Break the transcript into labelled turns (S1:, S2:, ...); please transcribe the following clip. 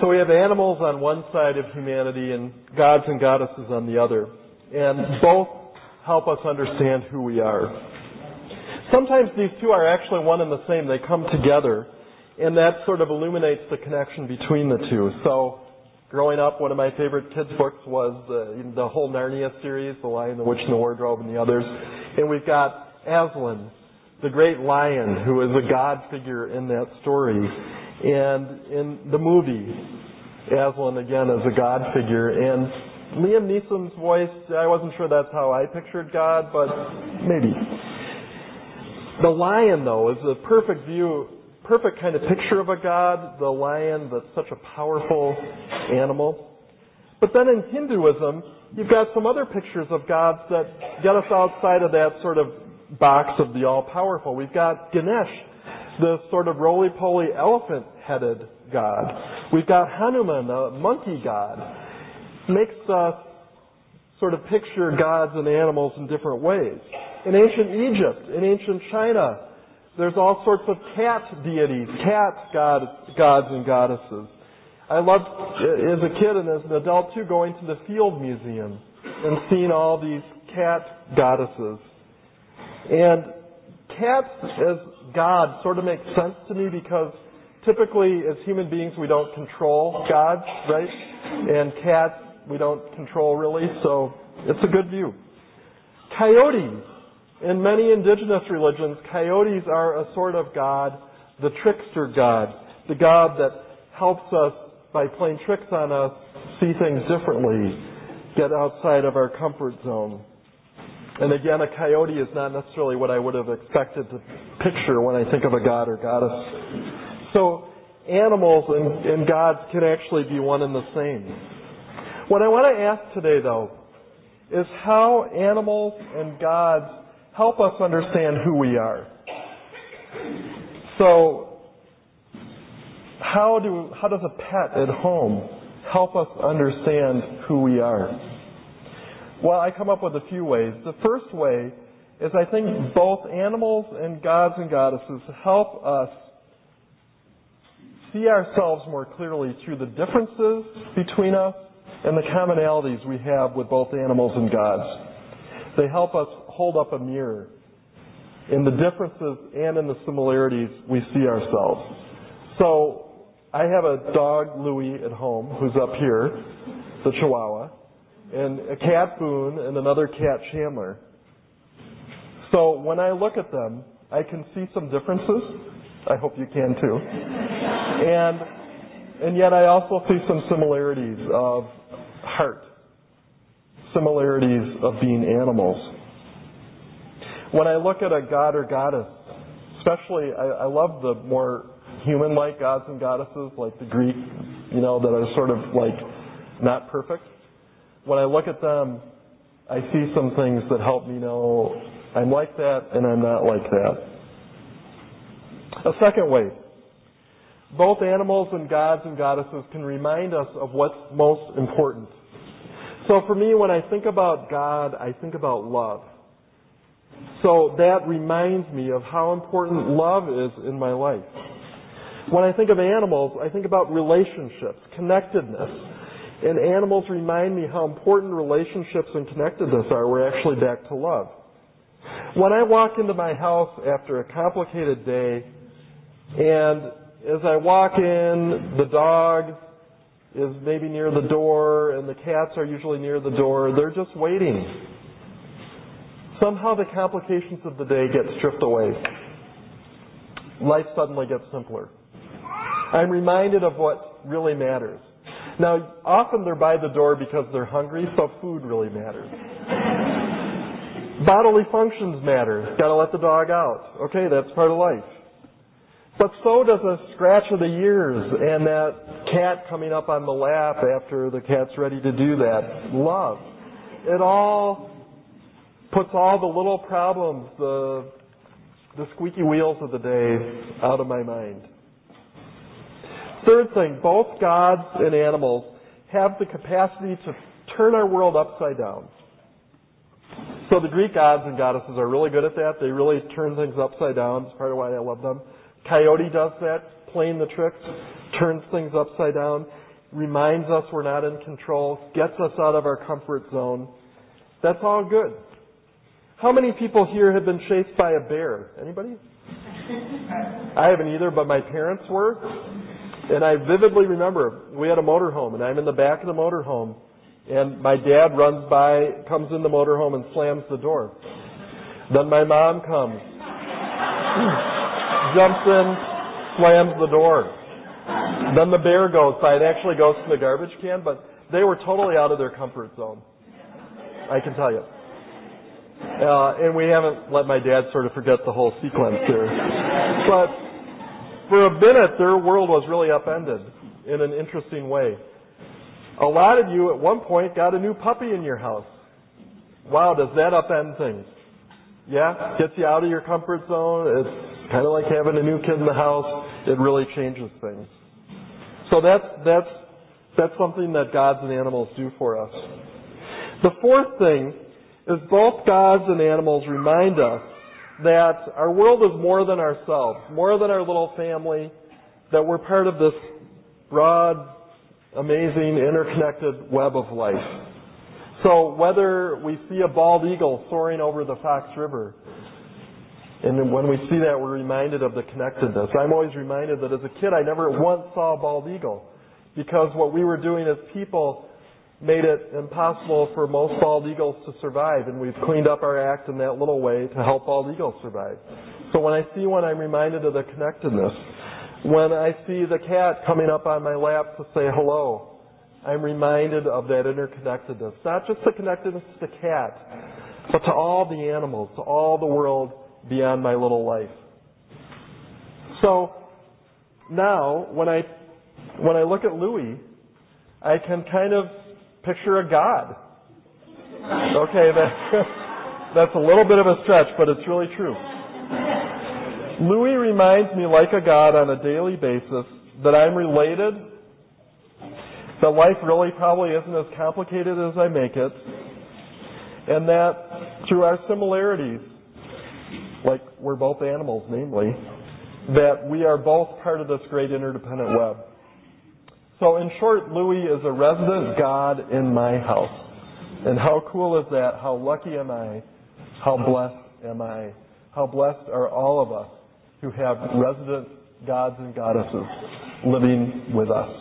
S1: So we have animals on one side of humanity and gods and goddesses on the other. And both help us understand who we are. Sometimes these two are actually one and the same. They come together, and that sort of illuminates the connection between the two. So growing up, one of my favorite kids' books was the whole Narnia series, The Lion, the Witch, and the Wardrobe, and the others. And we've got Aslan, the great lion, who is a god figure in that story. And in the movie, Aslan, again, is a god figure. And Liam Neeson's voice, I wasn't sure that's how I pictured God, but maybe. The lion, though, is a perfect kind of picture of a god. The lion, that's such a powerful animal. But then in Hinduism, you've got some other pictures of gods that get us outside of that sort of box of the all-powerful. We've got Ganesh, the sort of roly-poly elephant-headed god. We've got Hanuman, a monkey god. Makes us sort of picture gods and animals in different ways. In ancient Egypt, in ancient China, there's all sorts of cat deities, gods and goddesses. I loved, as a kid and as an adult too, going to the Field Museum and seeing all these cat goddesses. And cats as gods sort of make sense to me because typically as human beings we don't control gods, right? And cats we don't control really, so it's a good view. Coyotes. In many indigenous religions, coyotes are a sort of god, the trickster god, the god that helps us, by playing tricks on us, see things differently, get outside of our comfort zone. And again, a coyote is not necessarily what I would have expected to picture when I think of a god or goddess. So animals and gods can actually be one and the same. What I want to ask today, though, is how animals and gods help us understand who we are. So, how does a pet at home help us understand who we are? Well, I come up with a few ways. The first way is I think both animals and gods and goddesses help us see ourselves more clearly through the differences between us and the commonalities we have with both animals and gods. They help us hold up a mirror. In the differences and in the similarities, we see ourselves. So, I have a dog, Louie, at home, who's up here, the Chihuahua, and a cat, Boone, and another cat, Chandler. So, when I look at them, I can see some differences. I hope you can too. And yet I also see some similarities of heart, similarities of being animals. When I look at a god or goddess, especially I love the more human-like gods and goddesses, like the Greek, that are sort of like not perfect. When I look at them, I see some things that help me know I'm like that and I'm not like that. A second way, both animals and gods and goddesses can remind us of what's most important. So for me, when I think about God, I think about love. So that reminds me of how important love is in my life. When I think of animals, I think about relationships, connectedness. And animals remind me how important relationships and connectedness are. We're actually back to love. When I walk into my house after a complicated day, and as I walk in, the dog is maybe near the door, and the cats are usually near the door. They're just waiting. Somehow the complications of the day get stripped away. Life suddenly gets simpler. I'm reminded of what really matters. Now, often they're by the door because they're hungry, so food really matters. Bodily functions matter. Got to let the dog out. Okay, that's part of life. But so does a scratch of the ears and that cat coming up on the lap after the cat's ready to do that. Love. It all puts all the little problems, the squeaky wheels of the day out of my mind. Third thing, both gods and animals have the capacity to turn our world upside down. So the Greek gods and goddesses are really good at that. They really turn things upside down. It's part of why I love them. Coyote does that, playing the tricks, turns things upside down. reminds us we're not in control, gets us out of our comfort zone. That's all good. How many people here have been chased by a bear? Anybody? I haven't either, but my parents were. And I vividly remember we had a motorhome, and I'm in the back of the motorhome, and my dad runs by, comes in the motorhome and slams the door. Then my mom comes, jumps in, slams the door. Then the bear goes by. It actually goes to the garbage can, but they were totally out of their comfort zone. I can tell you. And we haven't let my dad sort of forget the whole sequence there. But for a minute, their world was really upended in an interesting way. A lot of you at one point got a new puppy in your house. Wow, does that upend things? Yeah? Gets you out of your comfort zone. It's kind of like having a new kid in the house. It really changes things. So that's something that gods and animals do for us. The fourth thing is both gods and animals remind us that our world is more than ourselves, more than our little family, that we're part of this broad, amazing, interconnected web of life. So whether we see a bald eagle soaring over the Fox River, and when we see that, we're reminded of the connectedness. I'm always reminded that as a kid, I never once saw a bald eagle, because what we were doing as people made it impossible for most bald eagles to survive, and we've cleaned up our act in that little way to help bald eagles survive. So when I see one, I'm reminded of the connectedness. When I see the cat coming up on my lap to say hello, I'm reminded of that interconnectedness. Not just the connectedness to the cat, but to all the animals, to all the world beyond my little life. So now, when I look at Louis, I can kind of picture a god. Okay, that's a little bit of a stretch, but it's really true. Louis reminds me like a god on a daily basis that I'm related, that life really probably isn't as complicated as I make it, and that through our similarities, like we're both animals, namely, that we are both part of this great interdependent web. So in short, Louis is a resident God in my house. And how cool is that? How lucky am I? How blessed am I? How blessed are all of us who have resident gods and goddesses living with us.